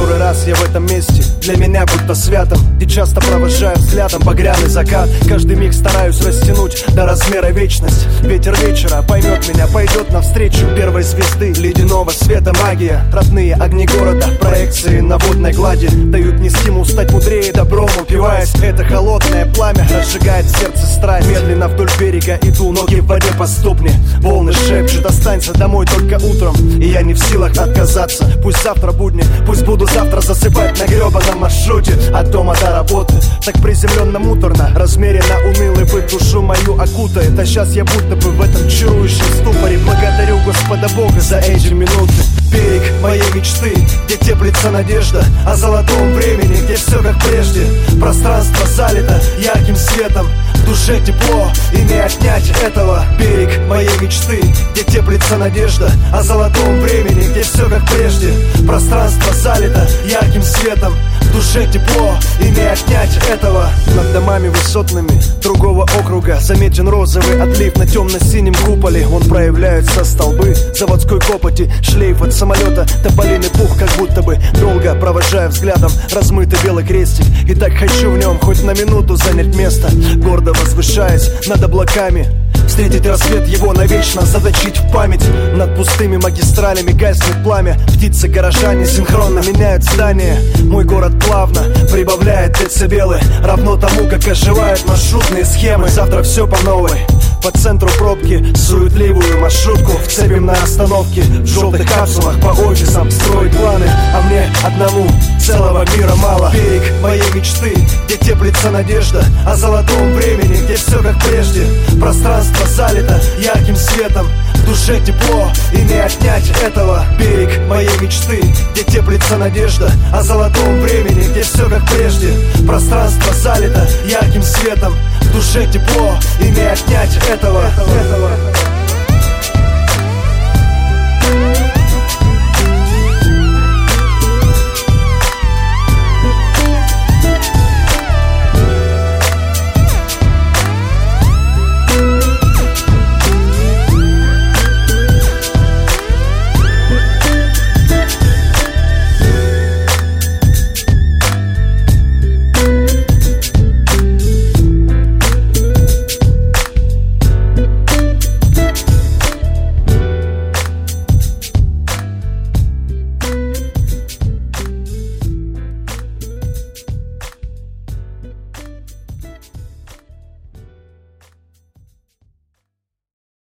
который раз я в этом месте, для меня будто святым, где часто провожаю взглядом багряный закат. Каждый миг стараюсь растянуть до размера вечность. Ветер вечера поймет меня, пойдет навстречу первой звезды ледяного света. Магия, родные огни города, проекции на водной глади дают мне стимул стать мудрее добром, упиваясь. Это холодное пламя разжигает в сердце страсть. Медленно вдоль берега иду, ноги в воде по ступни. Волны шепчут: останься домой только утром. И я не в силах отказаться. Пусть завтра будни, пусть буду завтра засыпать на гребаном маршруте от дома до работы. Так приземленно, муторно, размеренно унылый быт душу мою окутает. А сейчас я будто бы в этом чарующем ступоре. Благодарю Господа Бога за эти минуты. Берег моей мечты, где теплится надежда о золотом времени, где все как прежде. Пространство залито ярким светом, в душе тепло, и не отнять этого. Берег моей мечты, где теплится надежда о золотом времени, где все как прежде. Пространство залито ярким светом, в душе тепло, и не отнять этого. Над домами высотными другого округа заметен розовый отлив на темно-синем куполе. Он проявляется столбы заводской копоти, шлейф от самолета, тополиный пух, как будто бы долго провожая взглядом размытый белый крестик. И так хочу в нем хоть на минуту занять место, гордо возвышаясь над облаками, встретить рассвет его навечно, заточить в память. Над пустыми магистралями гаснет пламя, птицы горожане синхронно меняют здания. Мой город плавно прибавляет децибелы, равно тому, как оживают маршрутные схемы. Завтра все по новой, по центру пробки, суетливую маршрутку вцепим на остановке. В желтых капсулах по офисам строить планы, а мне одному целого мира мало. Берег моей мечты, где теплится надежда о золотом времени, где все как прежде. Пространство залито ярким светом, в душе тепло, и не отнять этого. Берег моей мечты, где теплится надежда о золотом времени, где все как прежде. Пространство залито ярким светом, в душе тепло, и не отнять этого.